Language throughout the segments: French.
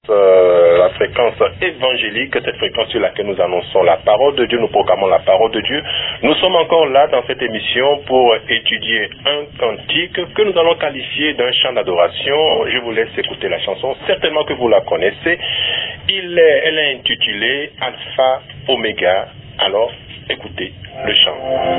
La fréquence évangélique, cette fréquence sur laquelle nous annonçons la parole de Dieu, nous proclamons la parole de Dieu. Nous sommes encore là dans cette émission pour étudier un cantique que nous allons qualifier d'un chant d'adoration. Je vous laisse écouter la chanson, certainement que vous la connaissez. Elle est intitulée Alpha Oméga. Alors, écoutez le chant.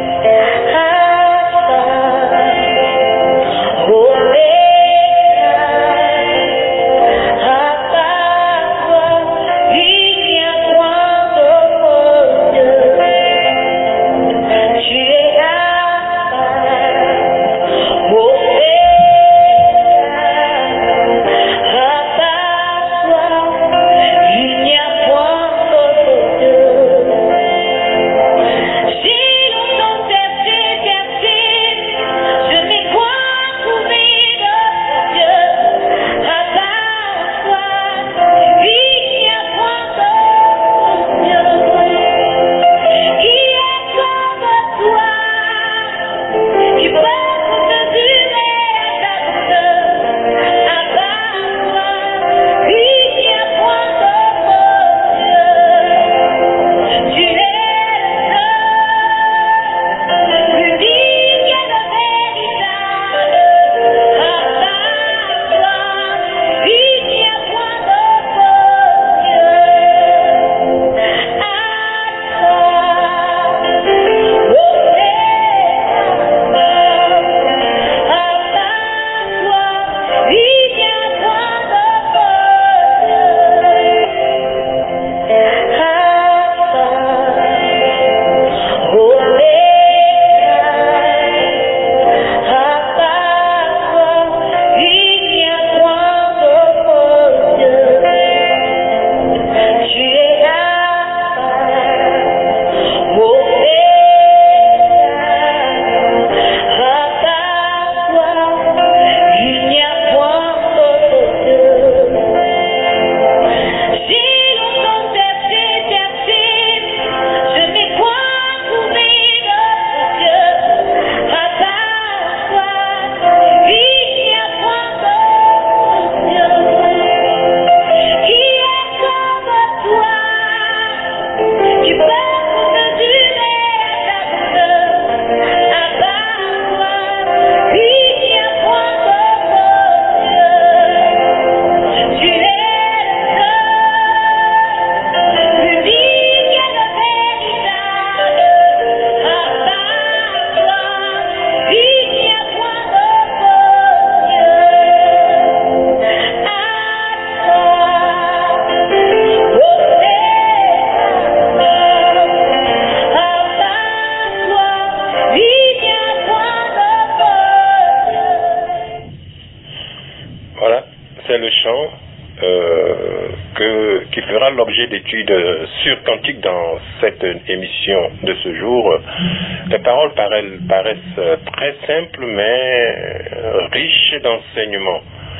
Qui fera l'objet d'études sur cantique dans cette émission de ce jour. Les paroles paraissent très simples mais riches d'enseignements.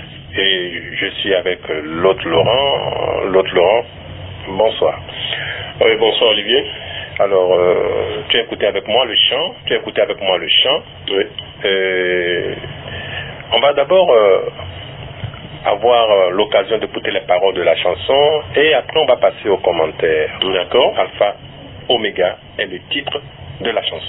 Et je suis avec l'autre Laurent. L'autre Laurent, bonsoir. Oui, bonsoir Olivier. Alors, tu as écouté avec moi le chant. Oui. On va d'abord avoir l'occasion d'écouter les paroles de la chanson et après on va passer aux commentaires. D'accord. Alpha Oméga est le titre de la chanson.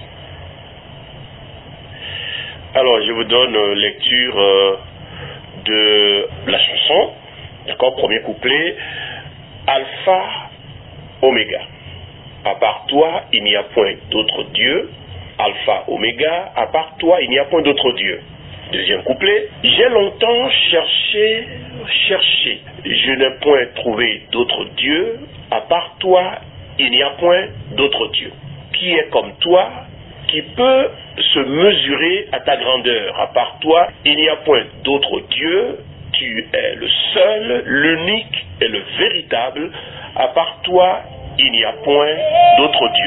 Alors je vous donne lecture de la chanson. D'accord, premier couplet. Alpha Oméga. À part toi, il n'y a point d'autre Dieu. Alpha Oméga. À part toi, il n'y a point d'autre Dieu. Deuxième couplet. J'ai longtemps cherché, je n'ai point trouvé d'autre Dieu. À part toi, il n'y a point d'autre Dieu. Qui est comme toi, qui peut se mesurer à ta grandeur. À part toi, il n'y a point d'autre Dieu. Tu es le seul, l'unique et le véritable. À part toi, il n'y a point d'autre Dieu.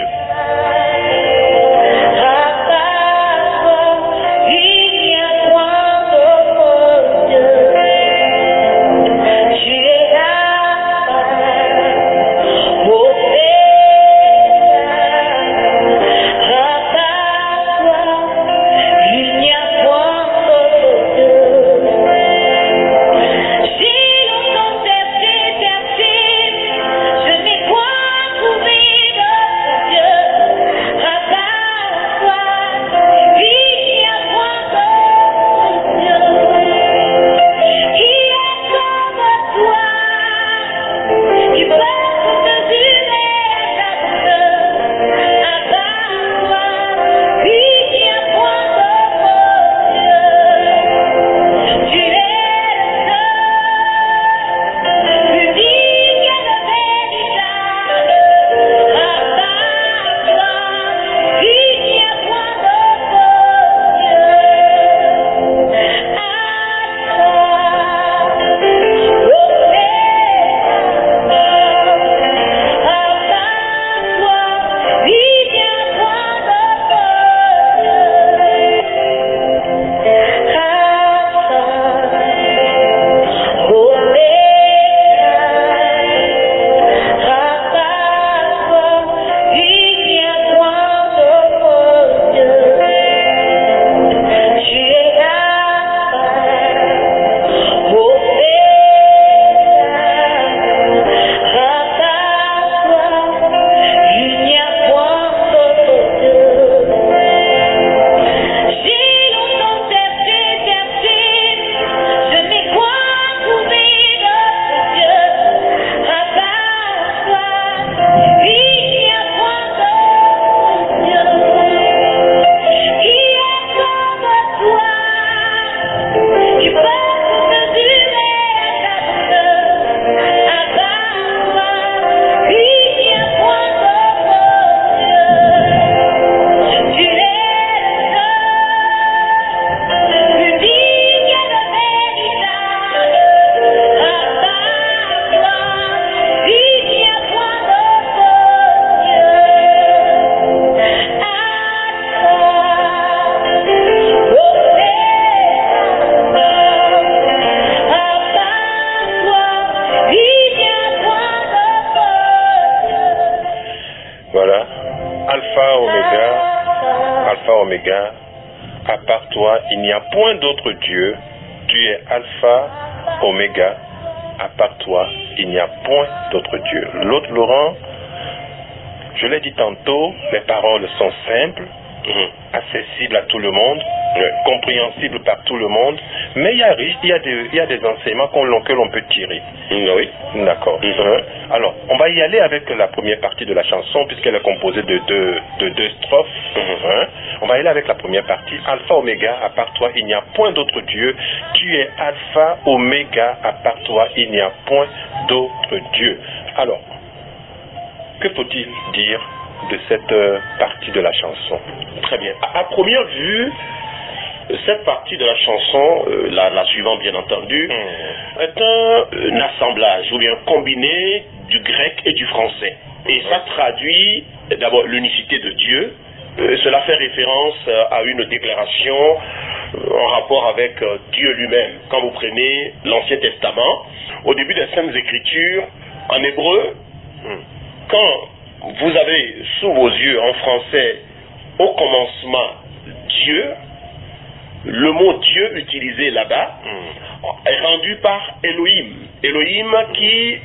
Oméga, à part toi, il n'y a point d'autre Dieu. Tu es Alpha, Oméga, à part toi, il n'y a point d'autre Dieu. L'autre Laurent, je l'ai dit tantôt, les paroles sont simples, accessibles à tout le monde, compréhensibles par tout le monde, mais il y a des enseignements que l'on peut tirer. Oui. D'accord. Alors, on va y aller avec la première partie de la chanson, puisqu'elle est composée de deux strophes. On va y aller avec la première partie. Alpha, Oméga, à part toi, il n'y a point d'autre Dieu. Tu es Alpha, Oméga, à part toi, il n'y a point d'autre Dieu. Alors, que faut-il dire de cette partie de la chanson? Très bien. À première vue, cette partie de la chanson, la suivante bien entendu, est un assemblage ou bien combiné du grec et du français. Et ça traduit d'abord l'unicité de Dieu. Cela fait référence à une déclaration en rapport avec Dieu lui-même. Quand vous prenez l'Ancien Testament, au début des Saintes Écritures, en hébreu, quand vous avez sous vos yeux en français au commencement Dieu, le mot Dieu utilisé là-bas est rendu par Elohim. Elohim qui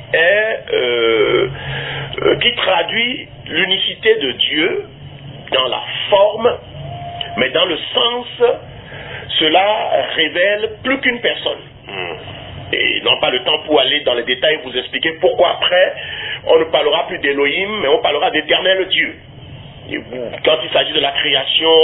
traduit l'unicité de Dieu dans la forme, mais dans le sens, cela révèle plus qu'une personne. Et non pas le temps pour aller dans les détails et vous expliquer pourquoi après on ne parlera plus d'Elohim, mais on parlera d'éternel Dieu. Quand il s'agit de la création,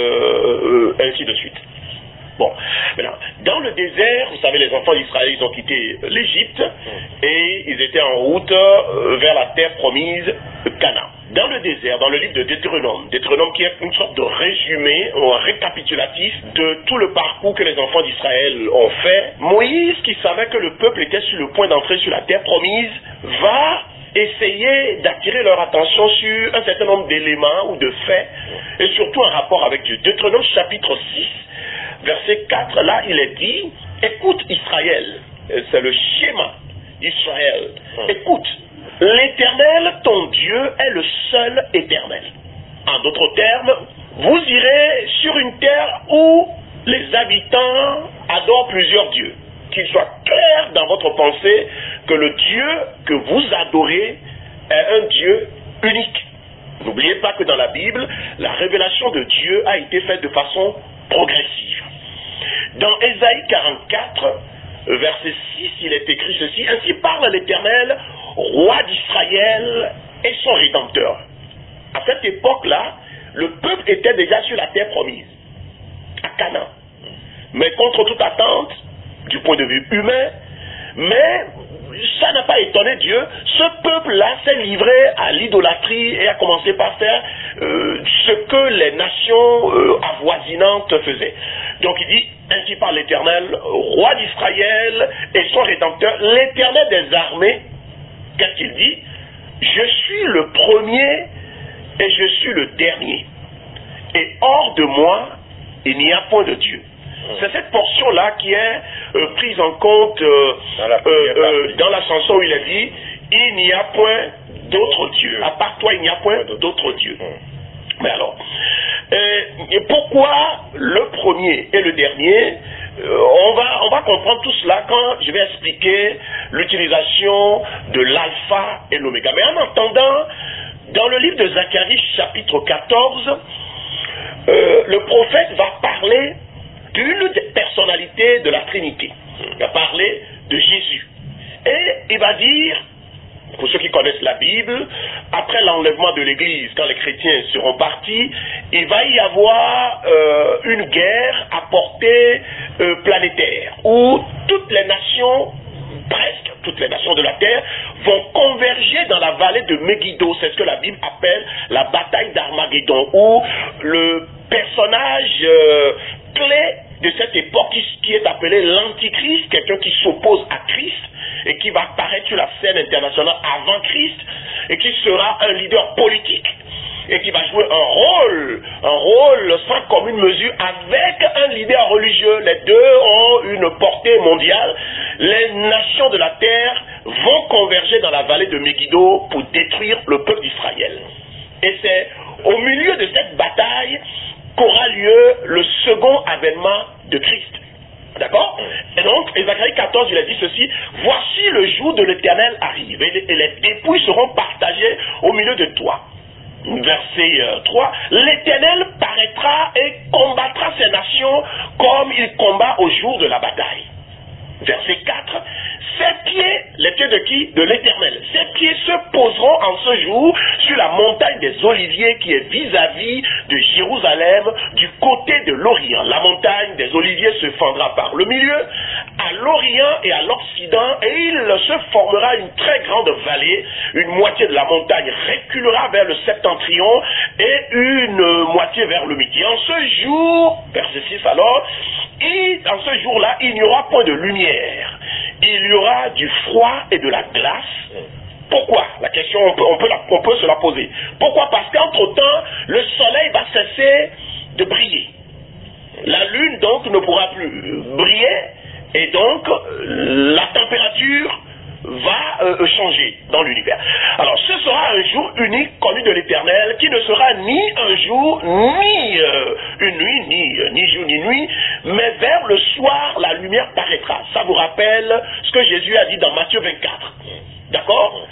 ainsi de suite. Bon, maintenant, dans le désert, vous savez, les enfants d'Israël, ils ont quitté l'Égypte et ils étaient en route vers la terre promise, Canaan. Dans le désert, dans le livre de Deutéronome qui est une sorte de résumé, ou un récapitulatif de tout le parcours que les enfants d'Israël ont fait, Moïse, qui savait que le peuple était sur le point d'entrer sur la terre promise, va essayer d'attirer leur attention sur un certain nombre d'éléments ou de faits, et surtout en rapport avec Dieu. Deutéronome chapitre 6, verset 4, là il est dit, écoute Israël, c'est le schéma Israël, écoute, l'Éternel, ton Dieu, est le seul éternel. En d'autres termes, vous irez sur une terre où les habitants adorent plusieurs dieux. Qu'il soit clair dans votre pensée que le Dieu que vous adorez est un Dieu unique. N'oubliez pas que dans la Bible, la révélation de Dieu a été faite de façon progressive. Dans Ésaïe 44, verset 6, il est écrit ceci, « Ainsi parle l'Éternel, roi d'Israël et son Rédempteur. » À cette époque-là, le peuple était déjà sur la terre promise, à Canaan. Mais contre toute attente, du point de vue humain, mais ça n'a pas étonné Dieu. Ce peuple-là s'est livré à l'idolâtrie et a commencé par faire ce que les nations avoisinantes faisaient. Donc il dit, ainsi parle l'Éternel, roi d'Israël et son Rédempteur, l'Éternel des armées. Qu'est-ce qu'il dit? Je suis le premier et je suis le dernier. Et hors de moi, il n'y a point de Dieu. C'est cette portion-là qui est prise en compte dans la chanson où il est dit « Il n'y a point d'autre Dieu. À part toi, il n'y a point d'autre Dieu. » Mais alors, et pourquoi le premier et le dernier? On va comprendre tout cela quand je vais expliquer l'utilisation de l'alpha et l'oméga. Mais en attendant, dans le livre de Zacharie, chapitre 14, le prophète va parler d'une des personnalités de la Trinité. Il va parler de Jésus. Et il va dire, pour ceux qui connaissent la Bible, après l'enlèvement de l'Église, quand les chrétiens seront partis, il va y avoir une guerre à portée planétaire, où toutes les nations, presque toutes les nations de la terre, vont converger dans la vallée de Megiddo. C'est ce que la Bible appelle la bataille d'Armageddon, où le personnage clé de cette époque qui est appelé l'Antichrist, quelqu'un qui s'oppose à Christ et qui va apparaître sur la scène internationale avant Christ et qui sera un leader politique et qui va jouer un rôle sans commune mesure avec un leader religieux. Les deux ont une portée mondiale. Les nations de la terre vont converger dans la vallée de Megiddo pour détruire le peuple d'Israël. Et c'est au milieu de cette bataille qu'aura lieu le second avènement de Christ. D'accord? Et donc, et Zacharie 14, il a dit ceci: voici le jour de l'Éternel arrive, et les dépouilles seront partagées au milieu de toi. Verset 3, l'Éternel paraîtra et combattra ces nations comme il combat au jour de la bataille. Verset 4, ses pieds, les pieds de qui? De l'Éternel. Ses pieds se poseront en ce jour sur la montagne des Oliviers qui est vis-à-vis de Jérusalem, du côté de l'Orient. La montagne des Oliviers se fendra par le milieu, à l'Orient et à l'Occident, et il se formera une très grande vallée. Une moitié de la montagne reculera vers le septentrion et une moitié vers le midi. En ce jour, verset 6 alors, dans ce jour-là, il n'y aura point de lumière. Il y aura du froid et de la glace. Pourquoi? La question, on peut se la poser. Pourquoi? Parce qu'entre-temps, le soleil va cesser de briller. La lune, donc, ne pourra plus briller, et donc, la température va changer dans l'univers. Alors, ce sera un jour unique connu de l'Éternel, qui ne sera ni un jour, ni une nuit, ni jour, ni nuit, mais vers le soir, la lumière paraîtra. Ça vous rappelle ce que Jésus a dit dans Matthieu 24. D'accord?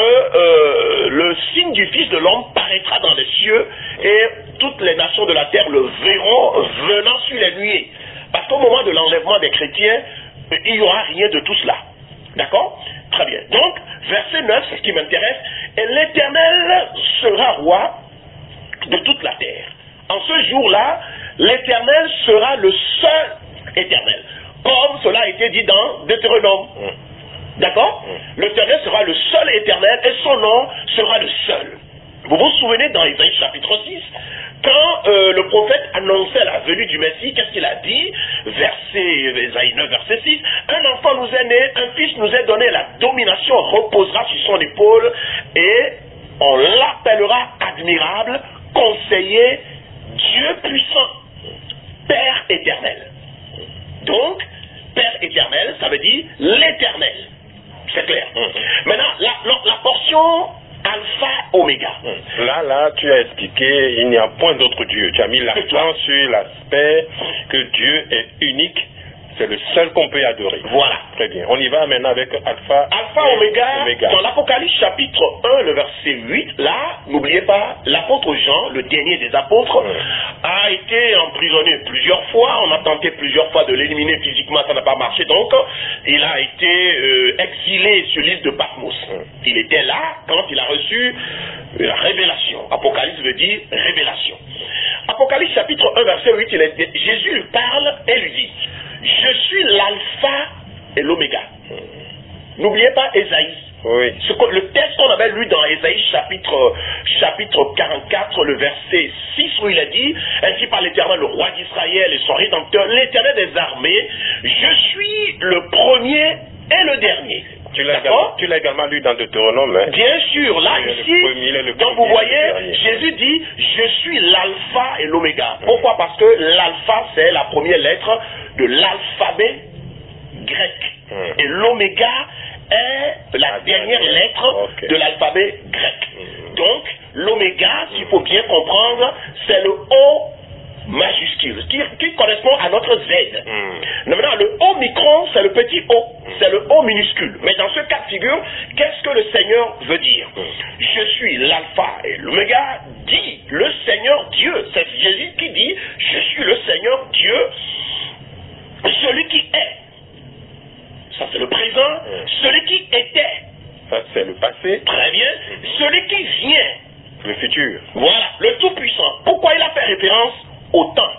Que le signe du Fils de l'homme paraîtra dans les cieux, et toutes les nations de la terre le verront venant sur les nuées. Parce qu'au moment de l'enlèvement des chrétiens, il n'y aura rien de tout cela. D'accord? Très bien. Donc, verset 9, c'est ce qui m'intéresse. Et l'Éternel sera roi de toute la terre. En ce jour-là, l'Éternel sera le seul Éternel. Comme cela a été dit dans Deutéronome. D'accord? L'Éternel sera le seul Éternel et son nom sera le seul. Vous vous souvenez dans Isaïe chapitre 6, quand le prophète annonçait la venue du Messie, qu'est-ce qu'il a dit? Isaïe 9, verset 6, un enfant nous est né, un fils nous est donné, la domination reposera sur son épaule, et on l'appellera admirable, conseiller, Dieu puissant, Père éternel. Donc, Père éternel, ça veut dire l'Éternel. C'est clair. Maintenant, la portion Alpha, Oméga. Là, tu as expliqué, il n'y a point d'autre Dieu. Tu as mis l'accent sur l'aspect que Dieu est unique. C'est le seul qu'on peut adorer. Voilà. Très bien. On y va maintenant avec Alpha. Alpha, Oméga. Dans l'Apocalypse chapitre 1, le verset 8, là, n'oubliez pas, l'apôtre Jean, le dernier des apôtres, a été emprisonné plusieurs fois. On a tenté plusieurs fois de l'éliminer physiquement, ça n'a pas marché. Donc, il a été exilé sur l'île de Patmos. Il était là quand il a reçu la révélation. Apocalypse veut dire révélation. Apocalypse chapitre 1, verset 8, Jésus lui parle et lui dit: je suis l'alpha et l'oméga. N'oubliez pas Ésaïe. Oui. Le texte qu'on avait lu dans Ésaïe chapitre 44, le verset 6, où il a dit: ainsi par l'Éternel, le roi d'Israël et son rédempteur, l'Éternel des armées, je suis le premier et le dernier. Tu l'as également lu dans Deutéronome. Hein? Bien sûr, là, ici, donc vous voyez, Jésus dit: je suis l'alpha et l'oméga. Pourquoi? Parce que l'alpha, c'est la première lettre de l'alphabet grec. Et l'oméga est la dernière lettre de l'alphabet grec. Donc, l'oméga, s'il faut bien comprendre, c'est le O majuscule, qui correspond à notre Z. Maintenant, le O micron, c'est le petit O, c'est le O minuscule. Mais dans ce cas de figure, qu'est-ce que le Seigneur veut dire? Je suis l'alpha et l'oméga, dit le Seigneur Dieu. C'est Jésus qui dit: je suis le Seigneur Dieu, celui qui est. Ça, c'est le présent. Celui qui était. Ça, c'est le passé. Très bien. Celui qui vient. Le futur. Voilà, le Tout-Puissant. Pourquoi il a fait référence au temps?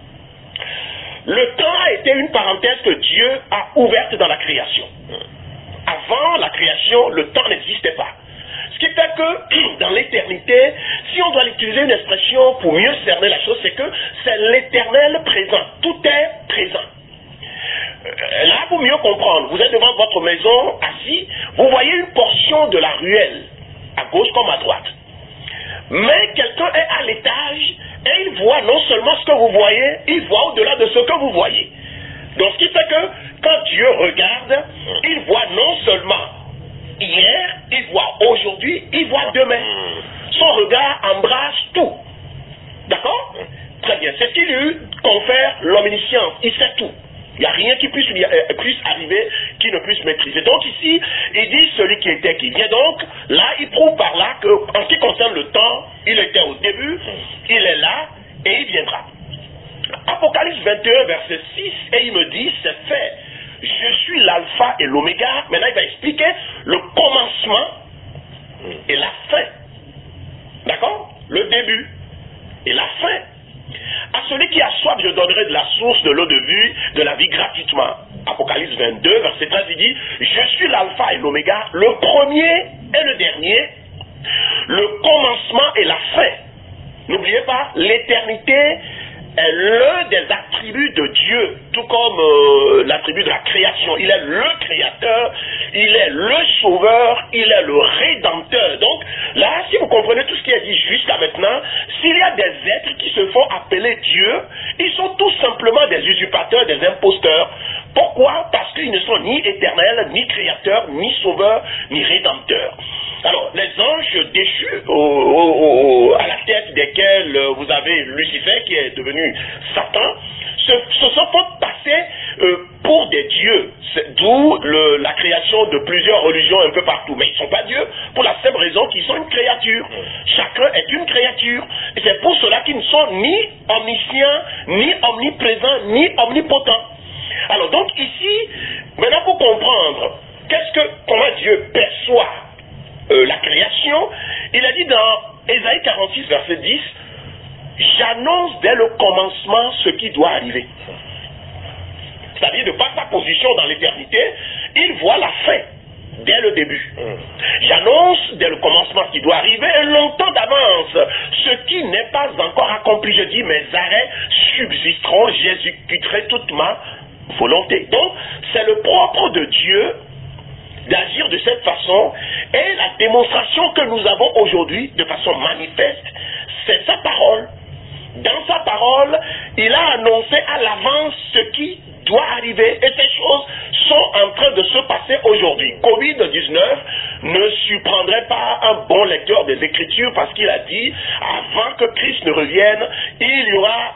Le temps a été une parenthèse que Dieu a ouverte dans la création. Avant la création, le temps n'existait pas. Ce qui fait que, dans l'éternité, si on doit utiliser une expression pour mieux cerner la chose, c'est que c'est l'éternel présent. Tout est présent. Là, pour mieux comprendre, vous êtes devant votre maison, assis, vous voyez une portion de la ruelle, à gauche comme à droite. Mais quelqu'un est à l'étage et il voit non seulement ce que vous voyez, il voit au-delà de ce que vous voyez. Donc ce qui fait que quand Dieu regarde, il voit non seulement hier, il voit aujourd'hui, il voit demain. Son regard embrasse tout. D'accord? Très bien. C'est ce qui lui confère l'omniscience. Il sait tout. Il n'y a rien qui puisse arriver, qui ne puisse maîtriser. Donc ici, il dit celui qui était, qui vient. Donc là, il prouve par là que, en ce qui concerne le temps, il était au début, il est là et il viendra. Apocalypse 21, verset 6, et il me dit, c'est fait. Je suis l'alpha et l'oméga. Maintenant, il va expliquer le commencement et la fin. D'accord? Le début et la fin. À celui qui a soif, je donnerai de la source de l'eau de la vie gratuitement. Apocalypse 22, verset 13, il dit, je suis l'alpha et l'oméga, le premier et le dernier, le commencement et la fin. N'oubliez pas, l'éternité est l'un des attributs de Dieu, tout comme l'attribut de la création. Il est le créateur, il est le sauveur, il est le rédempteur. Donc là, si vous comprenez tout ce qui est dit jusqu'à maintenant, s'il y a des êtres qui se font appeler Dieu, ils sont tout simplement des usurpateurs, des imposteurs. Pourquoi? Parce qu'ils ne sont ni éternels, ni créateurs, ni sauveurs, ni rédempteurs. Alors, les anges déchus à la tête desquels vous avez Lucifer qui est devenu Satan, se sont passés pour des dieux, d'où la création de plusieurs religions un peu partout. Mais ils ne sont pas dieux pour la simple raison qu'ils sont une créature. Chacun est une créature. Et c'est pour cela qu'ils ne sont ni omniscients, ni omniprésents, ni omnipotents. Alors donc ici, maintenant pour comprendre comment Dieu perçoit la création, il a dit dans Ésaïe 46, verset 10, j'annonce dès le commencement ce qui doit arriver. C'est-à-dire de par sa position dans l'éternité, il voit la fin dès le début. J'annonce dès le commencement ce qui doit arriver et longtemps d'avance ce qui n'est pas encore accompli. Je dis mes arrêts subsisteront, j'exécuterai toute ma volonté. Donc c'est le propre de Dieu d'agir de cette façon, et la démonstration que nous avons aujourd'hui de façon manifeste, c'est sa parole. Dans sa parole, il a annoncé à l'avance ce qui doit arriver, et ces choses sont en train de se passer aujourd'hui. Covid-19 ne surprendrait pas un bon lecteur des Écritures, parce qu'il a dit, avant que Christ ne revienne, il y aura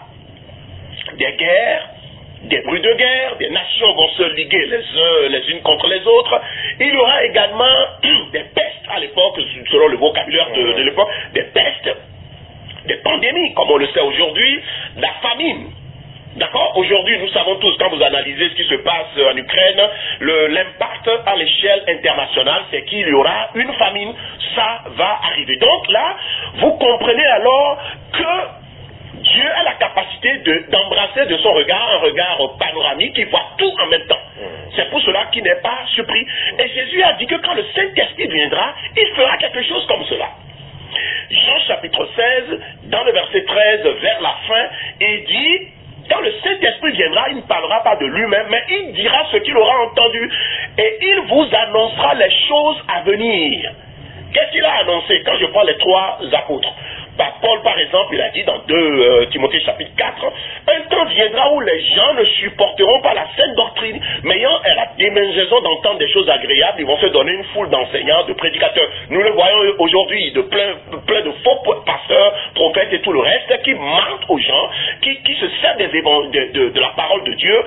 des guerres, des bruits de guerre, des nations vont se liguer les unes contre les autres. Il y aura également des pestes à l'époque, selon le vocabulaire de l'époque, des pestes, des pandémies, comme on le sait aujourd'hui, la famine. D'accord? Aujourd'hui, nous savons tous, quand vous analysez ce qui se passe en Ukraine, l'impact à l'échelle internationale, c'est qu'il y aura une famine. Ça va arriver. Donc là, vous comprenez alors que Dieu a la capacité d'embrasser de son regard un regard panoramique qui voit tout en même temps. C'est pour cela qu'il n'est pas surpris. Et Jésus a dit que quand le Saint-Esprit viendra, il fera quelque chose comme cela. Jean chapitre 16, dans le verset 13, vers la fin, il dit, quand le Saint-Esprit viendra, il ne parlera pas de lui-même, mais il dira ce qu'il aura entendu. Et il vous annoncera les choses à venir. Qu'est-ce qu'il a annoncé quand je prends les trois apôtres? Paul, par exemple, il a dit dans 2 Timothée chapitre 4, un temps viendra où les gens ne supporteront pas la saine doctrine, mais ayant la démangeaison d'entendre des choses agréables, ils vont se donner une foule d'enseignants, de prédicateurs. Nous le voyons aujourd'hui, de plein de faux pasteurs, prophètes et tout le reste, qui mentent aux gens, qui se servent de la parole de Dieu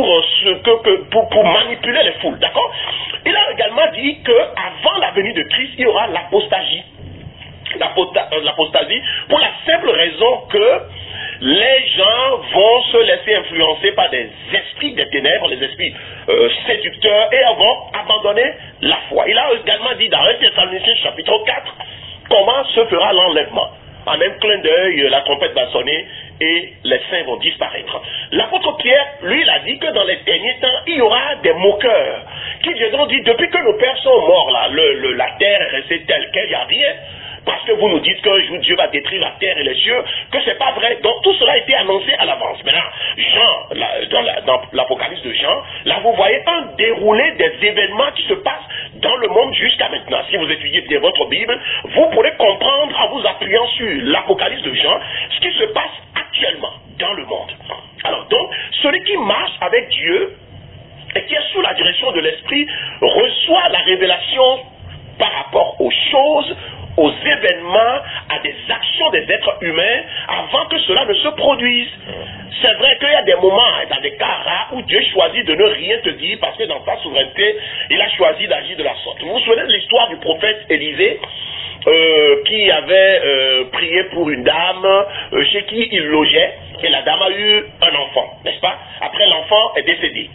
pour manipuler les foules. D'accord? Il a également dit qu'avant la venue de Christ, il y aura l'apostasie. L'apostasie, pour la simple raison que les gens vont se laisser influencer par des esprits des ténèbres, les esprits séducteurs, et vont abandonner la foi. Il a également dit dans 1 Thessaloniciens chapitre 4 comment se fera l'enlèvement. En même clin d'œil, la trompette va sonner et les saints vont disparaître. L'apôtre Pierre, lui, il a dit que dans les derniers temps, il y aura des moqueurs qui viendront dire, depuis que nos pères sont morts, là, la terre est restée telle qu'elle, il n'y a rien. Parce que vous nous dites qu'un jour Dieu va détruire la terre et les cieux, que c'est pas vrai. Donc tout cela a été annoncé à l'avance. Maintenant, dans l'Apocalypse de Jean, là vous voyez un déroulé des événements qui se passent dans le monde jusqu'à maintenant. Si vous étudiez bien votre Bible, vous pourrez comprendre en vous appuyant sur l'Apocalypse de Jean, ce qui se passe actuellement dans le monde. Alors donc, celui qui marche avec Dieu et qui est sous la direction de l'Esprit reçoit la révélation par rapport aux choses aux événements, à des actions des êtres humains avant que cela ne se produise. C'est vrai qu'il y a des moments, dans des cas rares, où Dieu choisit de ne rien te dire parce que dans sa souveraineté, il a choisi d'agir de la sorte. Vous vous souvenez de l'histoire du prophète Élisée qui avait prié pour une dame chez qui il logeait, et la dame a eu un enfant, n'est-ce pas? Après, l'enfant est décédé.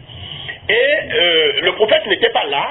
Et le prophète n'était pas là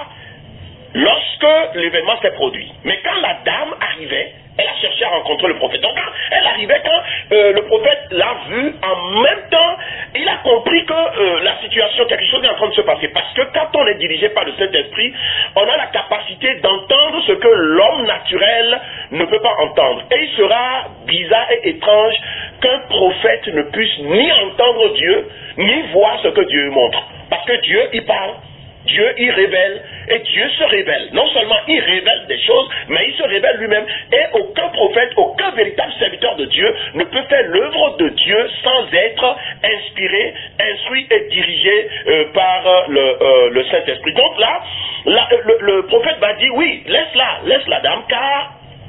lorsque l'événement s'est produit. Mais quand la dame arrivait, elle a cherché à rencontrer le prophète. Donc quand elle arrivait, quand le prophète l'a vu, en même temps, il a compris que la situation, quelque chose est en train de se passer. Parce que quand on est dirigé par le Saint-Esprit, on a la capacité d'entendre ce que l'homme naturel ne peut pas entendre. Et il sera bizarre et étrange qu'un prophète ne puisse ni entendre Dieu, ni voir ce que Dieu montre. Parce que Dieu, il parle. Dieu, il révèle, et Dieu se révèle. Non seulement il révèle des choses, mais il se révèle lui-même. Et aucun prophète, aucun véritable serviteur de Dieu ne peut faire l'œuvre de Dieu sans être inspiré, instruit et dirigé par le Saint-Esprit. Donc là, le prophète va dire, oui, laisse la dame, car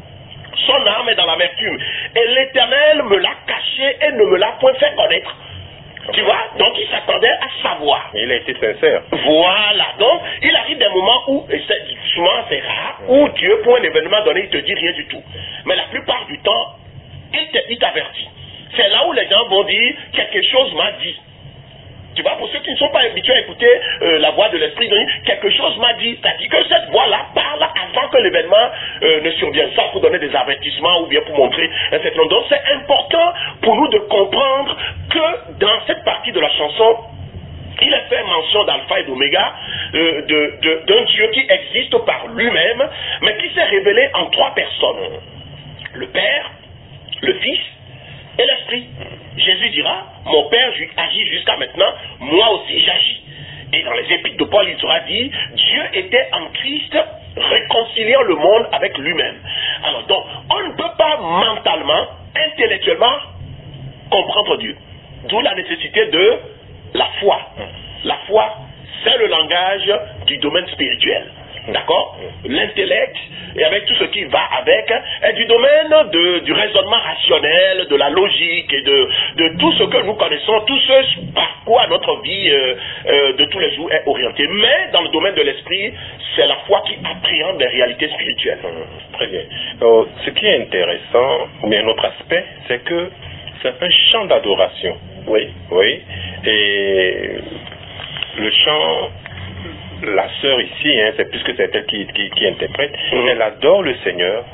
son âme est dans l'amertume. Et l'Éternel me l'a caché et ne me l'a point fait connaître. Tu vois, donc il s'attendait à savoir. Il a été sincère. Voilà, donc il arrive des moments où, et souvent c'est rare, où Dieu, pour un événement donné, il te dit rien du tout. Mais la plupart du temps, il t'avertit. C'est là où les gens vont dire, quelque chose m'a dit. Tu vois, pour ceux qui ne sont pas habitués à écouter la voix de l'Esprit, quelque chose m'a dit. C'est-à-dire que cette voix-là parle avant que l'événement ne survienne. Ça pour donner des avertissements ou bien pour montrer un certain nombre. Donc c'est important pour nous de comprendre que dans cette partie de la chanson, il est fait mention d'Alpha et d'Oméga, d'un Dieu qui existe par lui-même, mais qui s'est révélé en 3 personnes. Le Père, le Fils et l'Esprit. Jésus dira, mon Père agit jusqu'à maintenant, moi aussi j'agis. Et dans les épîtres de Paul, il sera dit, Dieu était en Christ réconciliant le monde avec lui-même. Alors donc, on ne peut pas mentalement, intellectuellement comprendre Dieu. D'où la nécessité de la foi. La foi, c'est le langage du domaine spirituel. D'accord? L'intellect, et avec tout ce qui va avec, est du domaine du raisonnement rationnel, de la logique et de tout ce que nous connaissons, tout ce par quoi notre vie de tous les jours est orientée. Mais dans le domaine de l'esprit, c'est la foi qui appréhende les réalités spirituelles. Très bien. Ce qui est intéressant, ou bien un autre aspect, c'est que c'est un chant d'adoration. Oui. Oui. Et le chant... La sœur ici, c'est puisque c'est elle qui interprète, elle adore le Seigneur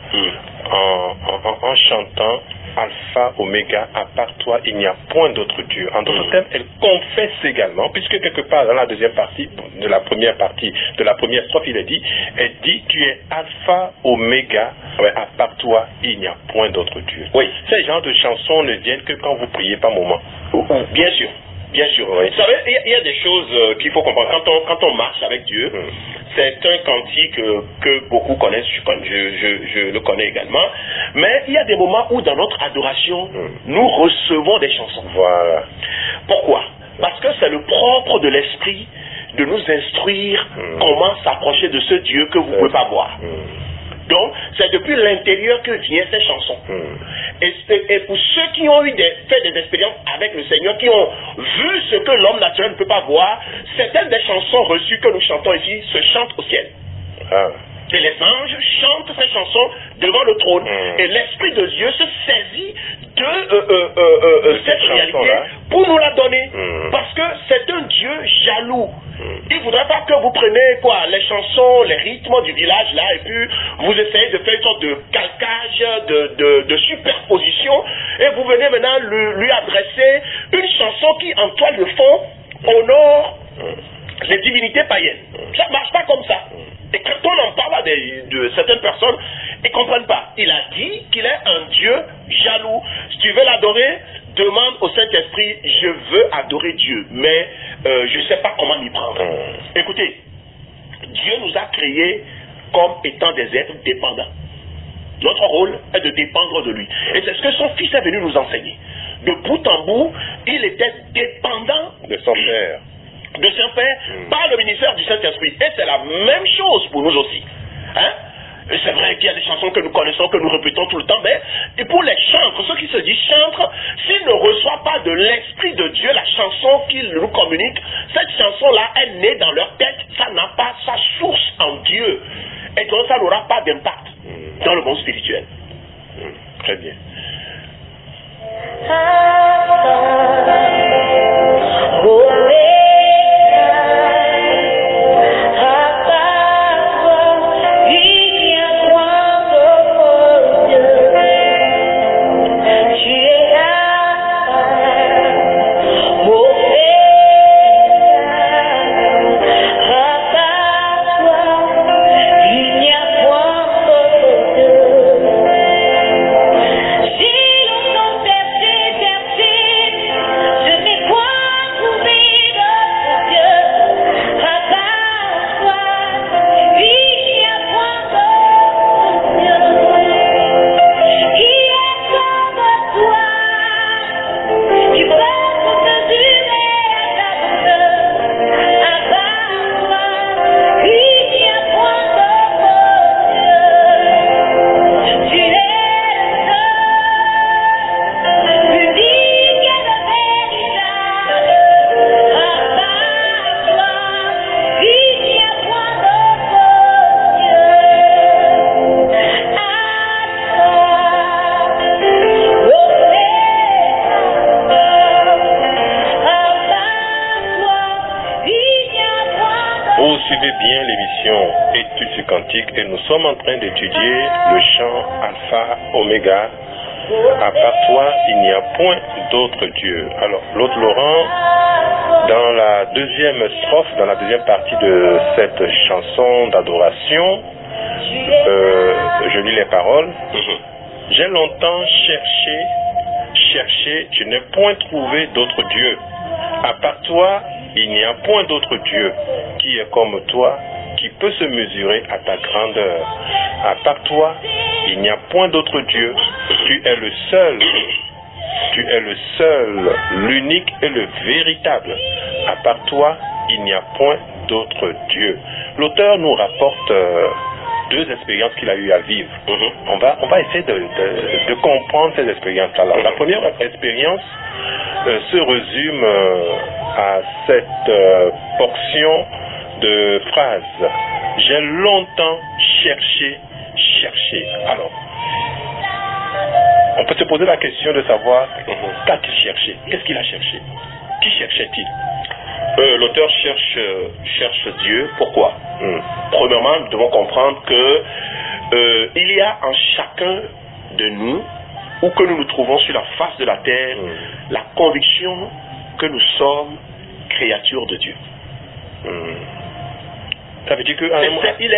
en chantant Alpha, Oméga, à part toi, il n'y a point d'autre Dieu. En d'autres termes, elle confesse également, puisque quelque part dans la deuxième partie, de la première strophe, il est dit, elle dit, tu es Alpha, Oméga, à part toi, il n'y a point d'autre Dieu. Oui. Ces genres de chansons ne viennent que quand vous priez par moment. Bien sûr. Bien sûr. Oui. Vous savez, il y a des choses qu'il faut comprendre. Quand on marche avec Dieu, c'est un cantique que beaucoup connaissent, je le connais également. Mais il y a des moments où dans notre adoration, nous recevons des chansons. Voilà. Pourquoi? Parce que c'est le propre de l'esprit de nous instruire comment s'approcher de ce Dieu que vous ne pouvez pas voir. Donc, c'est depuis l'intérieur que viennent ces chansons. Et pour ceux qui ont fait des expériences avec le Seigneur, qui ont vu ce que l'homme naturel ne peut pas voir, certaines des chansons reçues que nous chantons ici se chantent au ciel. Et les anges chantent ces chansons devant le trône. Et l'Esprit de Dieu se saisit de cette réalité pour nous la donner. Parce que c'est un Dieu jaloux. Il ne voudrait pas que vous preniez les chansons, les rythmes du village là, et puis vous essayez de faire une sorte de calcage, de superposition, et vous venez maintenant lui adresser une chanson qui, en toile de fond, honore les divinités païennes. Ça ne marche pas comme ça. Et quand on en parle de certaines personnes, ils ne comprennent pas. Il a dit qu'il est un Dieu jaloux. Si tu veux l'adorer, demande au Saint-Esprit, je veux adorer Dieu, mais je ne sais pas comment m'y prendre. Écoutez, Dieu nous a créés comme étant des êtres dépendants. Notre rôle est de dépendre de lui. Et c'est ce que son fils est venu nous enseigner. De bout en bout, il était dépendant de son Père. De son Père par le ministère du Saint-Esprit. Et c'est la même chose pour nous aussi. C'est vrai qu'il y a des chansons que nous connaissons, que nous répétons tout le temps, mais et pour les chantres, ceux qui se disent chantres, s'ils ne reçoivent pas de l'Esprit de Dieu la chanson qu'il nous communique, cette chanson-là est née dans leur tête, ça n'a pas sa source en Dieu. Et donc ça n'aura pas d'impact dans le monde spirituel. Très bien. Et nous sommes en train d'étudier le chant Alpha, Oméga. À part toi, il n'y a point d'autre Dieu. Alors, l'autre Laurent, dans la deuxième strophe, dans la deuxième partie de cette chanson d'adoration, je lis les paroles. J'ai longtemps cherché, je n'ai point trouvé d'autre Dieu. À part toi, il n'y a point d'autre Dieu qui est comme toi, qui peut se mesurer à ta grandeur. À part toi, il n'y a point d'autre Dieu. Tu es le seul, l'unique et le véritable. À part toi, il n'y a point d'autre Dieu. L'auteur nous rapporte deux expériences qu'il a eu à vivre. On va essayer de comprendre ces expériences-là. La première expérience se résume à cette portion de phrase. J'ai longtemps cherché. Alors, on peut se poser la question de savoir qu'a-t-il cherché? Qu'est-ce qu'il a cherché? Qui cherchait-il? L'auteur cherche Dieu. Pourquoi? Premièrement, nous devons comprendre que il y a en chacun de nous, où que nous nous trouvons sur la face de la terre, la conviction que nous sommes créatures de Dieu. Ça veut dire qu'à un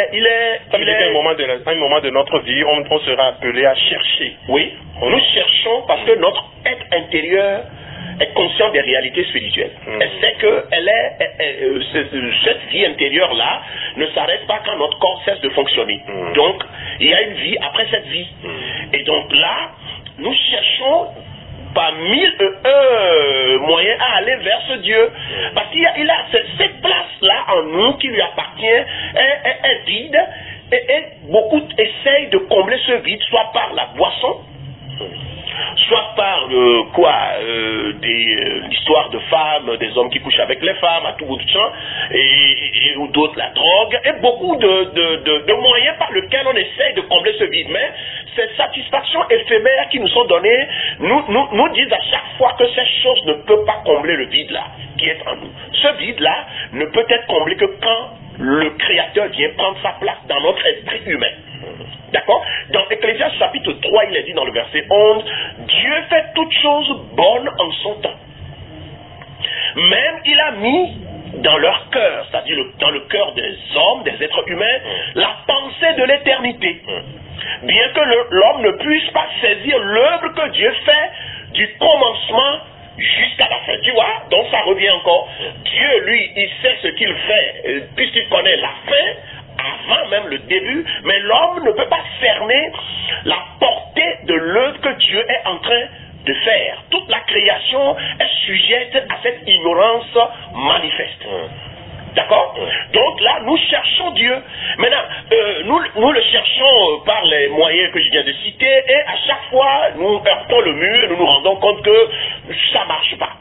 moment de notre vie, on sera appelé à chercher. Oui, nous cherchons parce que notre être intérieur est conscient des réalités spirituelles. Elle sait que cette vie intérieure-là ne s'arrête pas quand notre corps cesse de fonctionner. Donc, il y a une vie après cette vie. Et donc là, nous cherchons par 1001 moyens à aller vers ce Dieu. Parce qu'il a cette place-là en nous qui lui appartient, est vide, et beaucoup essayent de combler ce vide, soit par la boisson, soit par l'histoire de femmes, des hommes qui couchent avec les femmes à tout bout de champ, ou d'autres la drogue, et beaucoup de moyens par lesquels on essaye de combler ce vide. Mais ces satisfactions éphémères qui nous sont données nous disent à chaque fois que ces choses ne peuvent pas combler le vide là qui est en nous. Ce vide là ne peut être comblé que quand le Créateur vient prendre sa place dans notre esprit humain. D'accord? Dans Ecclésiaste chapitre 3, il est dit dans le verset 11, Dieu fait toutes choses bonnes en son temps. Même il a mis dans leur cœur, c'est-à-dire dans le cœur des hommes, des êtres humains, la pensée de l'éternité. Bien que l'homme ne puisse pas saisir l'œuvre que Dieu fait du commencement jusqu'à la fin. Tu vois? Donc ça revient encore. Dieu, lui, il sait ce qu'il fait, puisqu'il connaît la fin, avant même le début, mais l'homme ne peut pas cerner la portée de l'œuvre que Dieu est en train de faire. Toute la création est sujette à cette ignorance manifeste. D'accord? Donc là, nous cherchons Dieu. Maintenant, nous le cherchons par les moyens que je viens de citer, et à chaque fois, nous heurtons le mur et nous nous rendons compte que ça ne marche pas.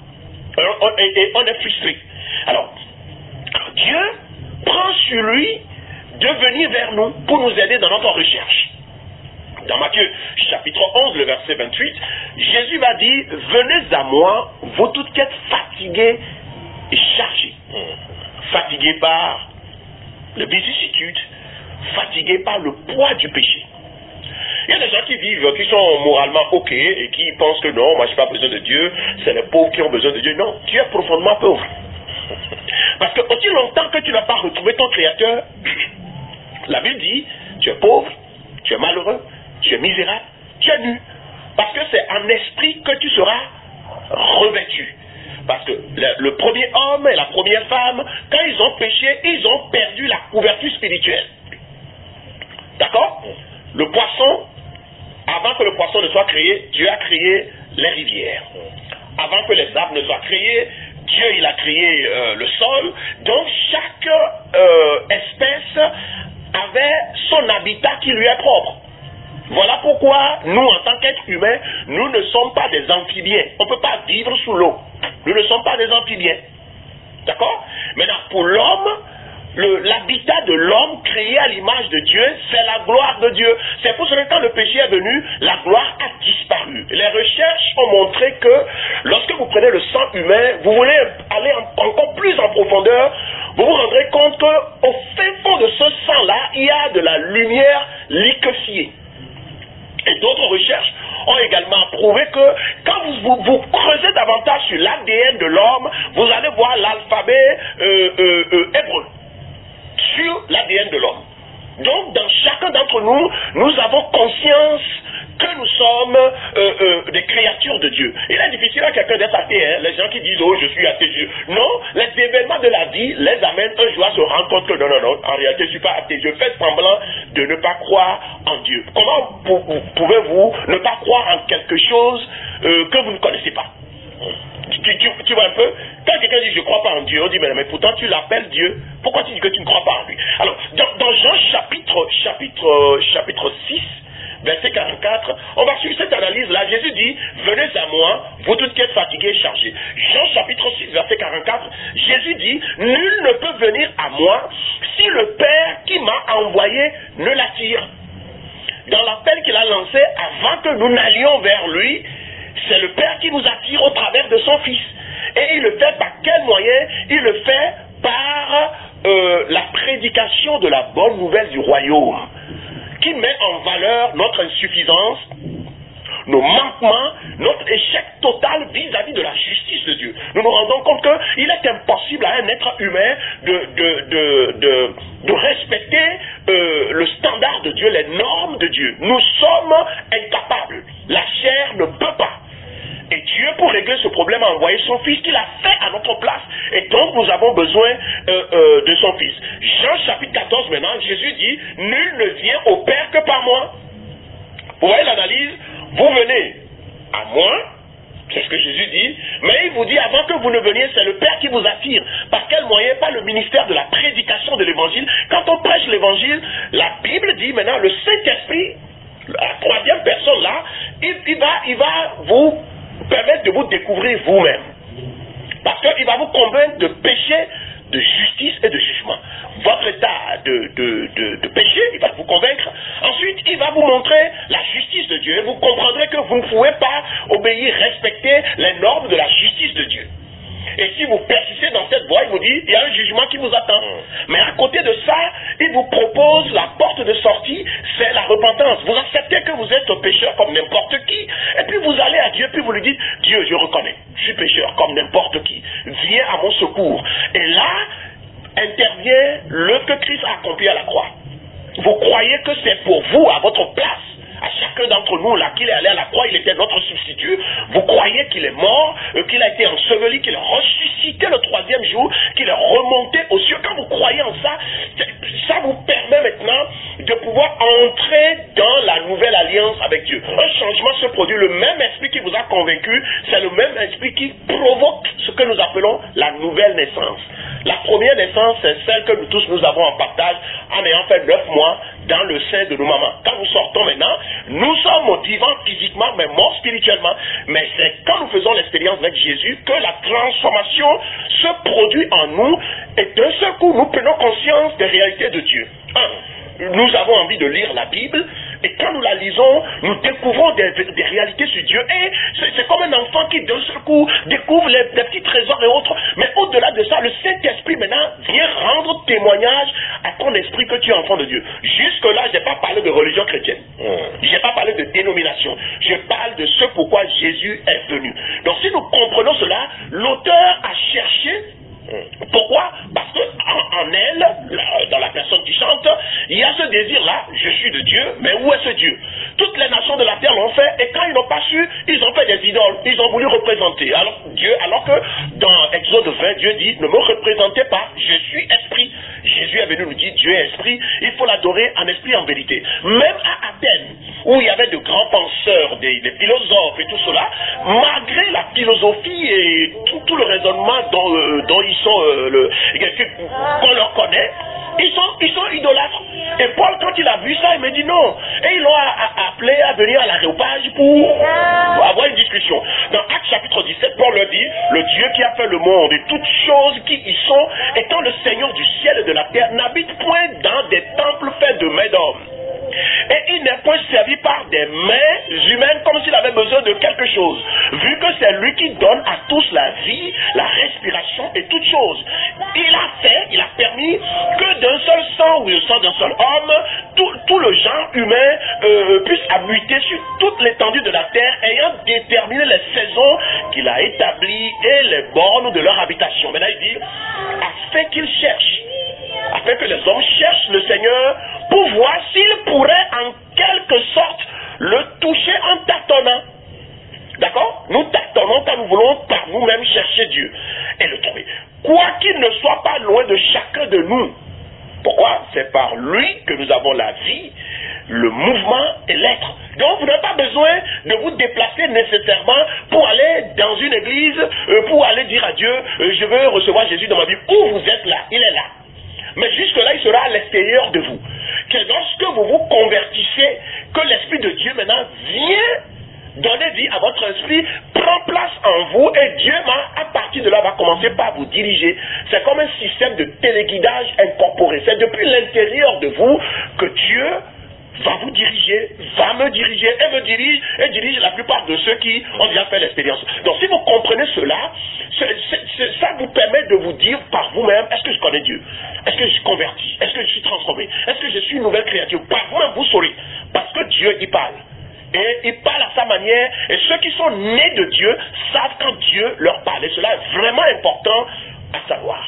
Et on est frustré. Alors, Dieu prend sur lui de venir vers nous pour nous aider dans notre recherche. Dans Matthieu chapitre 11, le verset 28, Jésus va dire, « Venez à moi, vous toutes qui êtes fatigués et chargés. » Fatigués par les vicissitudes, fatigués par le poids du péché. Il y a des gens qui vivent, qui sont moralement ok et qui pensent que non, moi je n'ai pas besoin de Dieu, c'est les pauvres qui ont besoin de Dieu. Non, tu es profondément pauvre. Parce que aussi longtemps que tu n'as pas retrouvé ton Créateur, la Bible dit, tu es pauvre, tu es malheureux, tu es misérable, tu es nu. Parce que c'est en esprit que tu seras revêtu. Parce que le premier homme et la première femme, quand ils ont péché, ils ont perdu la couverture spirituelle. D'accord? Le poisson, avant que le poisson ne soit créé, Dieu a créé les rivières. Avant que les arbres ne soient créés, Dieu il a créé le sol. Donc chaque espèce avait son habitat qui lui est propre. Voilà pourquoi nous, en tant qu'êtres humains, nous ne sommes pas des amphibiens. On ne peut pas vivre sous l'eau. Nous ne sommes pas des amphibiens. D'accord? Maintenant, pour l'homme, l'habitat de l'homme créé à l'image de Dieu, c'est la gloire de Dieu. C'est pour cela que quand le péché est venu, la gloire a disparu. Les recherches ont montré que lorsque vous prenez le sang humain, vous voulez aller encore plus en profondeur, vous vous rendrez compte qu'au fin fond de ce sang-là, il y a de la lumière liquéfiée. Et d'autres recherches ont également prouvé que quand vous creusez davantage sur l'ADN de l'homme, vous allez voir l'alphabet hébreu sur l'ADN de l'homme. Donc, dans chacun d'entre nous, nous avons conscience que nous sommes des créatures de Dieu. Il est difficile à quelqu'un d'être athée, hein? Les gens qui disent « Oh, je suis athée ». Non, les événements de la vie les amènent un jour à se rendre compte que non, en réalité, je ne suis pas athée. Je fais semblant de ne pas croire en Dieu. Comment pouvez-vous ne pas croire en quelque chose que vous ne connaissez pas? Tu vois un peu? Quand quelqu'un dit « je ne crois pas en Dieu », on dit « mais pourtant tu l'appelles Dieu. Pourquoi tu dis que tu ne crois pas en lui ?» Alors, dans Jean chapitre 6, verset 44, on va suivre cette analyse-là. Jésus dit, venez à moi, vous tous qui êtes fatigués et chargés. Jean chapitre 6, verset 44, Jésus dit, nul ne peut venir à moi si le Père qui m'a envoyé ne l'attire. Dans l'appel qu'il a lancé avant que nous n'allions vers lui, c'est le Père qui nous attire au travers de son Fils. Et il le fait par quel moyen? Il le fait par la prédication de la bonne nouvelle du royaume, qui met en valeur notre insuffisance, nos manquements, notre échec total vis-à-vis de la justice de Dieu. Nous nous rendons compte qu'il est impossible à un être humain de respecter le standard de Dieu, les normes de Dieu. Nous sommes incapables. La chair ne peut pas. Et Dieu, pour régler ce problème, a envoyé son Fils qu'il a fait à notre place. Et donc, nous avons besoin de son Fils. Jean chapitre 14, maintenant, Jésus dit, nul ne vient au Père que par moi. Vous voyez l'analyse? Vous venez à moi, c'est ce que Jésus dit, mais il vous dit, avant que vous ne veniez, c'est le Père qui vous attire. Par quel moyen? Par le ministère de la prédication de l'Évangile. Quand on prêche l'Évangile, la Bible dit maintenant, le Saint-Esprit, la troisième personne là, il va vous permettre de vous découvrir vous-même. Parce qu'il va vous convaincre de péché, de justice et de jugement. Votre état de péché, il va vous convaincre. Ensuite, il va vous montrer la justice de Dieu. Et vous comprendrez que vous ne pouvez pas obéir, respecter les normes de la justice de Dieu. Et si vous persistez dans cette voie, il vous dit, il y a un jugement qui vous attend. Mais à côté de ça, il vous propose la porte de sortie, c'est la repentance. Vous acceptez que vous êtes un pécheur comme n'importe qui, et puis vous allez à Dieu, puis vous lui dites, Dieu, je reconnais, je suis pécheur comme n'importe qui. Viens à mon secours. Et là, intervient le que Christ a accompli à la croix. Vous croyez que c'est pour vous, à votre place, à chacun d'entre nous, là, qu'il est allé à la croix, il était notre substitut. Vous croyez qu'il est mort, qu'il a été enseveli, qu'il est ressuscité le troisième jour, qu'il est remonté aux cieux. Quand vous croyez en ça, ça vous permet maintenant de pouvoir entrer dans la nouvelle alliance avec Dieu. Un changement se produit, le même esprit qui vous a convaincu, c'est le même esprit qui provoque ce que nous appelons la nouvelle naissance. La première naissance, c'est celle que nous tous nous avons en partage en ayant fait 9 mois dans le sein de nos mamans. Quand nous sortons maintenant, nous sommes motivants physiquement, mais morts spirituellement. Mais c'est quand nous faisons l'expérience avec Jésus que la transformation se produit en nous et d'un seul coup, nous prenons conscience des réalités de Dieu. Nous avons envie de lire la Bible et quand nous la lisons, nous découvrons des réalités sur Dieu. Et c'est comme un enfant qui d'un seul coup découvre les petits trésors et autres. Mais au-delà de ça, le Saint-Esprit maintenant vient rendre témoignage à ton esprit que tu es enfant de Dieu. Jusque-là, je n'ai pas parlé de religion chrétienne. Je n'ai pas parlé de dénomination. Je parle de ce pourquoi Jésus est venu. Donc si nous comprenons cela, l'auteur a cherché. Pourquoi? Parce qu'en elle, dans la personne qui chante, il y a ce désir-là, je suis de Dieu, mais où est ce Dieu? Toutes les nations de la terre l'ont fait, et quand ils n'ont pas su, ils ont fait des idoles, ils ont voulu représenter Dieu, alors que dans Exode 20, Dieu dit, ne me représentez pas, je suis esprit. Jésus est venu nous dire, Dieu est esprit, il faut l'adorer en esprit, en vérité. Même à Athènes, où il y avait de grands penseurs, des philosophes et tout cela, malgré la philosophie et tout le raisonnement dont ils sont, qu'on leur connaît, ils sont idolâtres. Et Paul, quand il a vu ça, il me dit non. Et ils l'ont appelé à venir à l'aréopage pour avoir une discussion. Dans Actes chapitre 17, Paul leur dit, le Dieu qui a fait le monde et toutes choses qui y sont, étant le Seigneur du ciel et de la terre, n'habite point dans des temples faits de mains d'hommes. Et il n'est point servi par des mains humaines comme s'il avait besoin de quelque chose, vu que c'est lui qui donne à tous la vie, la respiration et toutes choses. Il a permis que d'un seul sang ou le sang d'un seul homme, tout le genre humain puisse habiter sur toute l'étendue de la terre, ayant déterminé les saisons qu'il a établies et les bornes de leur habitation. Maintenant il dit, afin qu'ils cherchent, afin que les hommes cherchent le Seigneur pour voir s'ils pourraient en quelque sorte le toucher en tâtonnant. D'accord? Nous tâtonnons quand nous voulons par nous-mêmes chercher Dieu et le trouver. Quoiqu'il ne soit pas loin de chacun de nous. Pourquoi? C'est par lui que nous avons la vie, le mouvement et l'être. Donc vous n'avez pas besoin de vous déplacer nécessairement pour aller dans une église, pour aller dire à Dieu, je veux recevoir Jésus dans ma vie. Où vous êtes là, il est là. Mais jusque-là, il sera à l'extérieur de vous. Que lorsque vous vous convertissez, que l'Esprit de Dieu maintenant vient donner vie à votre esprit, prend place en vous et Dieu, à partir de là, va commencer par vous diriger. C'est comme un système de téléguidage incorporé. C'est depuis l'intérieur de vous que Dieu va vous diriger, va me diriger et me dirige et dirige la plupart de ceux qui ont déjà fait l'expérience. Donc si vous comprenez cela, ça vous permet de vous dire par vous-même, est-ce que je connais Dieu? Est-ce que je suis converti? Est-ce que je suis transformé? Est-ce que je suis une nouvelle créature? Par vous-même, vous saurez. Parce que Dieu, il parle. Et il parle à sa manière. Et ceux qui sont nés de Dieu savent quand Dieu leur parle. Et cela est vraiment important à savoir.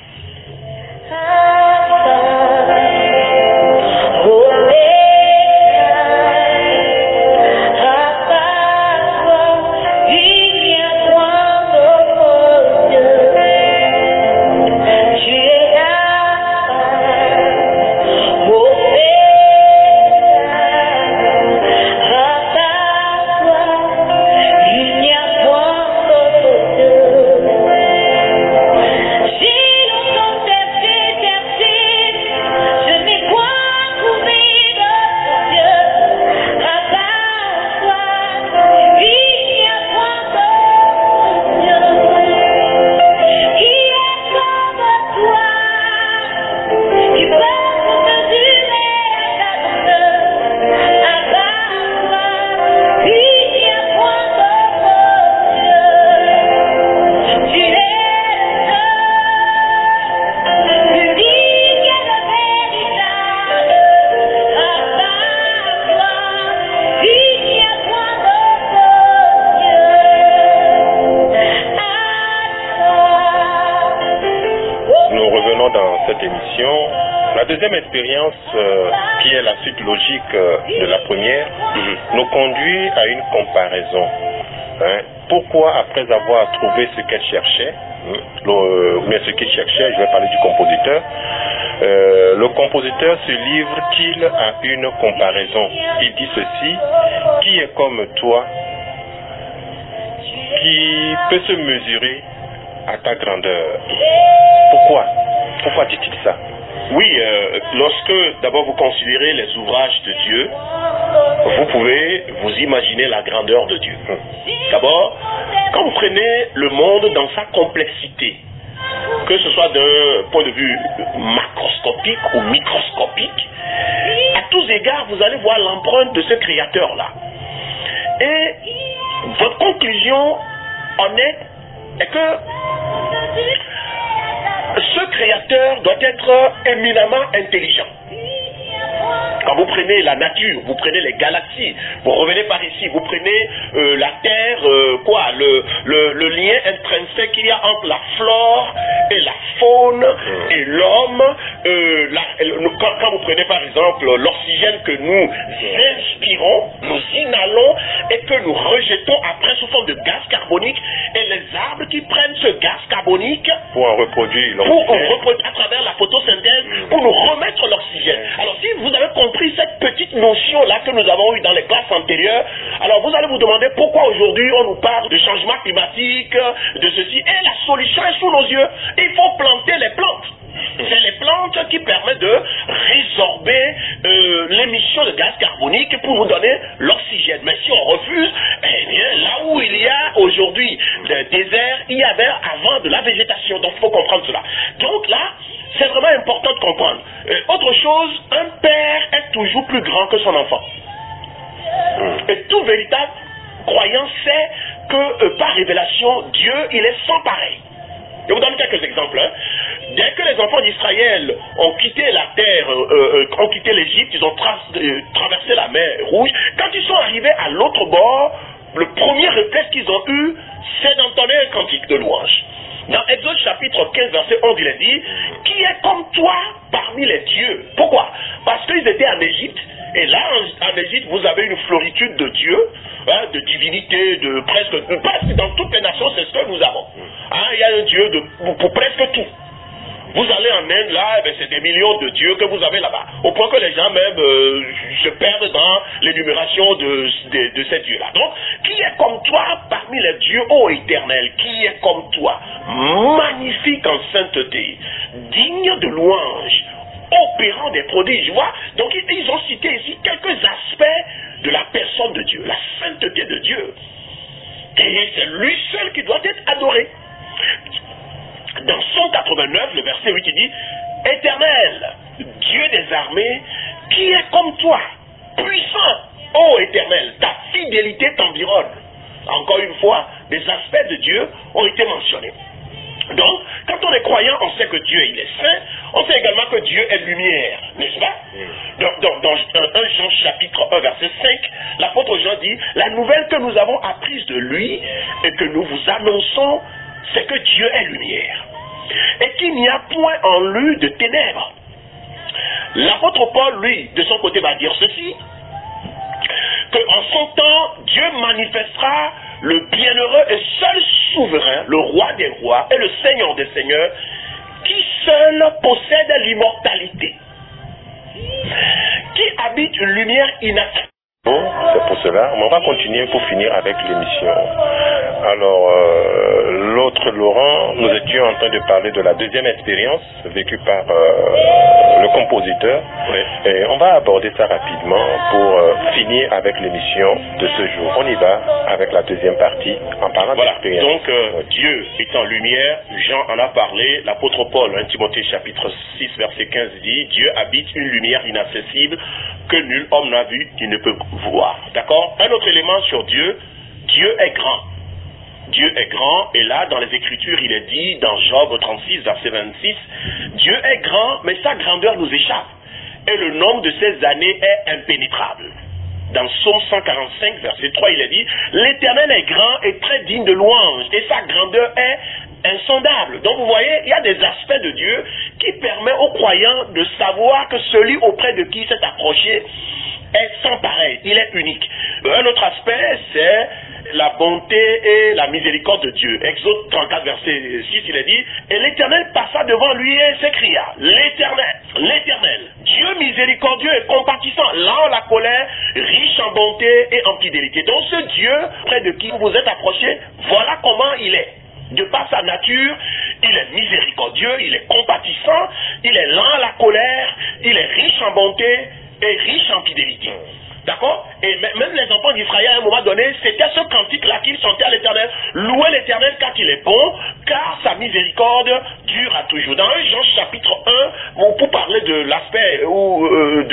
La deuxième expérience, qui est la suite logique de la première, nous conduit à une comparaison. Pourquoi, après avoir trouvé ce qu'elle cherchait, ou bien ce qu'il cherchait, je vais parler du compositeur, le compositeur se livre-t-il à une comparaison? Il dit ceci: qui est comme toi, qui peut se mesurer à ta grandeur? Pourquoi dit-il ça? Oui, lorsque d'abord vous considérez les ouvrages de Dieu, vous pouvez vous imaginer la grandeur de Dieu. D'abord, quand vous prenez le monde dans sa complexité, que ce soit d'un point de vue macroscopique ou microscopique, à tous égards, vous allez voir l'empreinte de ce créateur-là. Et votre conclusion honnête est que ce créateur doit être éminemment intelligent. Quand vous prenez la nature, vous prenez les galaxies, vous revenez par ici, vous prenez la Terre, le lien intrinsèque qu'il y a entre la flore et la faune et l'homme. Quand vous prenez par exemple l'oxygène que nous inspirons, nous inhalons et que nous rejetons après sous forme de gaz carbonique, et les arbres qui prennent ce gaz carbonique pour en reproduire à travers la photosynthèse, pour nous remettre l'oxygène. Alors si vous avez compris cette petite notion-là que nous avons eue dans les classes antérieures, alors vous allez vous demander pourquoi aujourd'hui on nous parle de changement climatique, de ceci, et la solution est sous nos yeux. Il faut planter les plantes. C'est les plantes qui permettent de résorber l'émission de gaz carbonique pour nous donner l'oxygène. Mais si on refuse, eh bien, là où il y a aujourd'hui le désert, il y avait avant de la végétation. Donc il faut comprendre cela. Donc là, c'est vraiment important de comprendre. Autre chose, un père est toujours plus grand que son enfant. Et tout véritable croyant sait que par révélation, Dieu, il est sans pareil. Je vous donne quelques exemples. Dès que les enfants d'Israël ont quitté la terre, ont quitté l'Égypte, ils ont traversé la mer Rouge, quand ils sont arrivés à l'autre bord, le premier réflexe qu'ils ont eu, c'est d'entonner un cantique de louange. Dans Exode chapitre 15, verset 11, il est dit: qui est comme toi parmi les dieux? Pourquoi? Parce qu'ils étaient en Égypte, et là, en Égypte, vous avez une floritude de dieux, de divinités, de presque dans toutes les nations, c'est ce que nous avons. Il y a un dieu pour presque tout. Vous allez en Inde, là, c'est des millions de dieux que vous avez là-bas. Au point que les gens même se perdent dans l'énumération de ces dieux-là. Donc, qui est comme toi parmi les dieux, ô Éternel? Qui est comme toi? Magnifique en sainteté, digne de louange, opérant des prodiges. Voilà. Donc, ils ont cité ici quelques aspects de la personne de Dieu, la sainteté de Dieu. Et c'est lui seul qui doit être adoré. Dans Psaume 89, le verset 8, il dit: Éternel, Dieu des armées, qui est comme toi, puissant, ô Éternel, ta fidélité t'environne. Encore une fois, des aspects de Dieu ont été mentionnés. Donc, quand on est croyant, on sait que Dieu il est saint, on sait également que Dieu est lumière, n'est-ce pas? Dans 1 Jean chapitre 1 verset 5, l'apôtre Jean dit: la nouvelle que nous avons apprise de lui et que nous vous annonçons, c'est que Dieu est lumière et qu'il n'y a point en lui de ténèbres. L'apôtre Paul, lui, de son côté, va dire ceci: qu'en son temps, Dieu manifestera le bienheureux et seul souverain, le roi des rois et le seigneur des seigneurs, qui seul possède l'immortalité, qui habite une lumière inaccessible. C'est pour cela, on va continuer pour finir avec l'émission. Alors, l'autre Laurent, nous étions en train de parler de la deuxième expérience vécue par le compositeur. Oui. Et on va aborder ça rapidement pour finir avec l'émission de ce jour. On y va avec la deuxième partie en parlant de l'expérience. Donc, Dieu étant lumière, Jean en a parlé, l'apôtre Paul, 1 Timothée chapitre 6, verset 15 dit: Dieu habite une lumière inaccessible que nul homme n'a vu, qui ne peut voir. D'accord? Un autre élément sur Dieu, Dieu est grand. Dieu est grand, et là, dans les Écritures, il est dit, dans Job 36, verset 26, Dieu est grand, mais sa grandeur nous échappe, et le nombre de ses années est impénétrable. Dans Psaume 145, verset 3, il est dit: l'Éternel est grand et très digne de louange, et sa grandeur est insondable. Donc vous voyez, il y a des aspects de Dieu qui permettent aux croyants de savoir que celui auprès de qui s'est approché est sans pareil, il est unique. Un autre aspect, c'est la bonté et la miséricorde de Dieu. Exode 34, verset 6, il est dit: et l'Éternel passa devant lui et s'écria: l'Éternel l'Éternel, Dieu miséricordieux et compatissant, lent la colère, riche en bonté et en fidélité. Donc ce Dieu près de qui vous vous êtes approché, voilà comment il est. De par sa nature, il est miséricordieux, il est compatissant, il est lent à la colère, il est riche en bonté et riche en fidélité. D'accord? Et même les enfants d'Israël, à un moment donné, c'était ce cantique-là qu'ils chantaient à l'Éternel. Louez l'Éternel car il est bon, car sa miséricorde dure à toujours. Dans 1 Jean chapitre 1, pour parler de l'aspect ou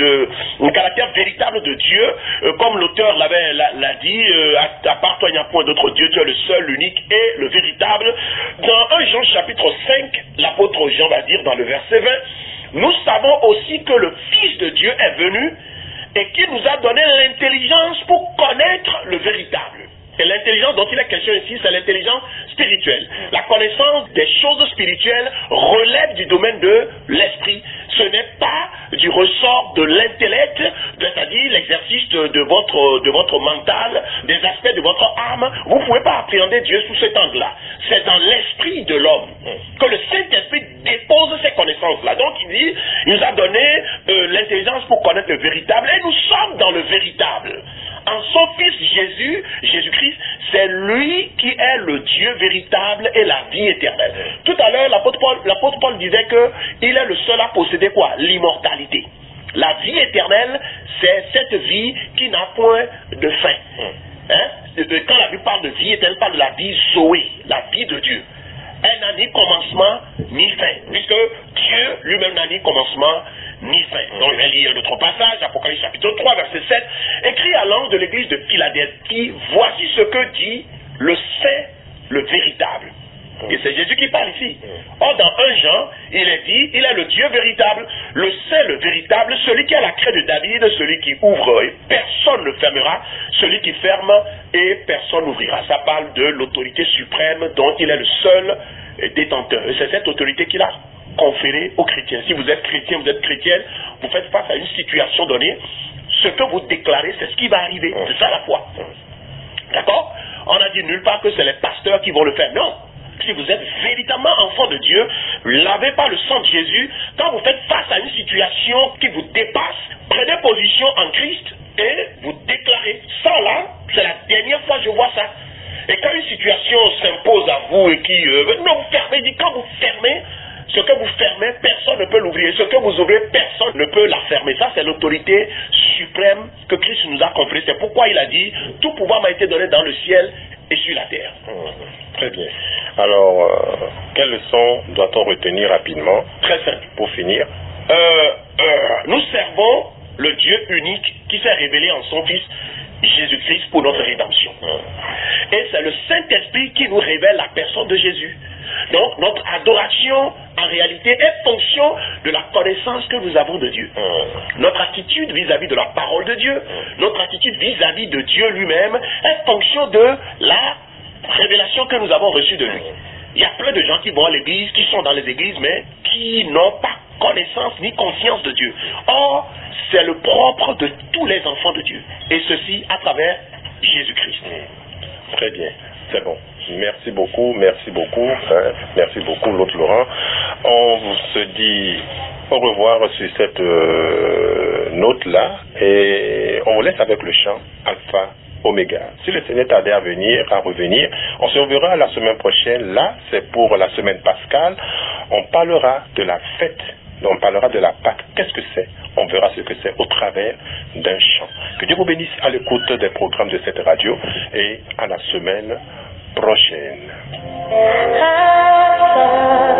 du caractère véritable de Dieu, comme l'auteur l'a dit, à part toi il n'y a point d'autre Dieu, tu es le seul, l'unique et le véritable. Dans 1 Jean chapitre 5, l'apôtre Jean va dire dans le verset 20, nous savons aussi que le Fils de Dieu est venu et qui nous a donné l'intelligence pour connaître le véritable. Et l'intelligence dont il est question ici, c'est l'intelligence spirituelle. La connaissance des choses spirituelles relève du domaine de l'esprit. Ce n'est pas du ressort de l'intellect, c'est-à-dire l'exercice de votre mental, des aspects de votre âme. Vous ne pouvez pas appréhender Dieu sous cet angle-là. C'est dans l'esprit de l'homme que le Saint-Esprit dépose ces connaissances-là. Donc il dit, il nous a donné l'intelligence pour connaître le véritable, et nous sommes dans le véritable. En son Fils Jésus-Christ, c'est lui qui est le Dieu véritable et la vie éternelle. Tout à l'heure, l'apôtre Paul disait qu'il est le seul à posséder quoi? L'immortalité. La vie éternelle, c'est cette vie qui n'a point de fin. Quand la Bible parle de vie éternelle, elle parle de la vie Zoé, la vie de Dieu. Elle n'a ni commencement ni fin, puisque Dieu lui-même n'a ni commencement ni fin. Donc je vais lire notre passage, Apocalypse chapitre 3, verset 7, écrit à l'ange de l'église de Philadelphie, voici ce que dit le Saint, le véritable. Et c'est Jésus qui parle ici. Or dans 1 Jean, il est dit, il est le Dieu véritable, le Saint, le véritable, celui qui a la craie de David, celui qui ouvre et personne ne fermera, celui qui ferme et personne n'ouvrira. Ça parle de l'autorité suprême dont il est le seul détenteur. Et c'est cette autorité qu'il a conférée aux chrétiens. Si vous êtes chrétien, vous êtes chrétienne, vous faites face à une situation donnée, ce que vous déclarez, c'est ce qui va arriver. C'est ça la foi. D'accord? On a dit nulle part que c'est les pasteurs qui vont le faire. Non. Si vous êtes véritablement enfant de Dieu, lavé par le sang de Jésus, quand vous faites face à une situation qui vous dépasse, prenez position en Christ et vous déclarez. Ça là, c'est la dernière fois que je vois ça. Et quand une situation s'impose à vous et qui... non, vous fermez, dit quand vous fermez, ce que vous fermez, personne ne peut l'ouvrir. Ce que vous ouvrez, personne ne peut la fermer. Ça, c'est l'autorité suprême que Christ nous a conférée. C'est pourquoi il a dit, tout pouvoir m'a été donné dans le ciel et sur la terre. Très bien. Alors, quelle leçon doit-on retenir rapidement? Très simple. Pour finir. Nous servons le Dieu unique qui s'est révélé en son Fils Jésus-Christ pour notre rédemption. Et c'est le Saint-Esprit qui nous révèle la personne de Jésus. Donc notre adoration en réalité est fonction de la connaissance que nous avons de Dieu. Notre attitude vis-à-vis de la parole de Dieu, notre attitude vis-à-vis de Dieu lui-même est fonction de la révélation que nous avons reçue de lui. Il y a plein de gens qui vont à l'église, qui sont dans les églises, mais qui n'ont pas connaissance ni conscience de Dieu. Or, c'est le propre de tous les enfants de Dieu. Et ceci à travers Jésus-Christ. Très bien, c'est bon. Merci beaucoup, merci beaucoup. Merci beaucoup, l'autre Laurent. On se dit au revoir sur cette note-là et on vous laisse avec le chant Alpha Oméga. Si le Seigneur tardait à revenir, on se reverra la semaine prochaine. Là, c'est pour la semaine pascale. On parlera de la fête. On parlera de la Pâque. Qu'est-ce que c'est? On verra ce que c'est au travers d'un chant. Que Dieu vous bénisse à l'écoute des programmes de cette radio et à la semaine prochaine.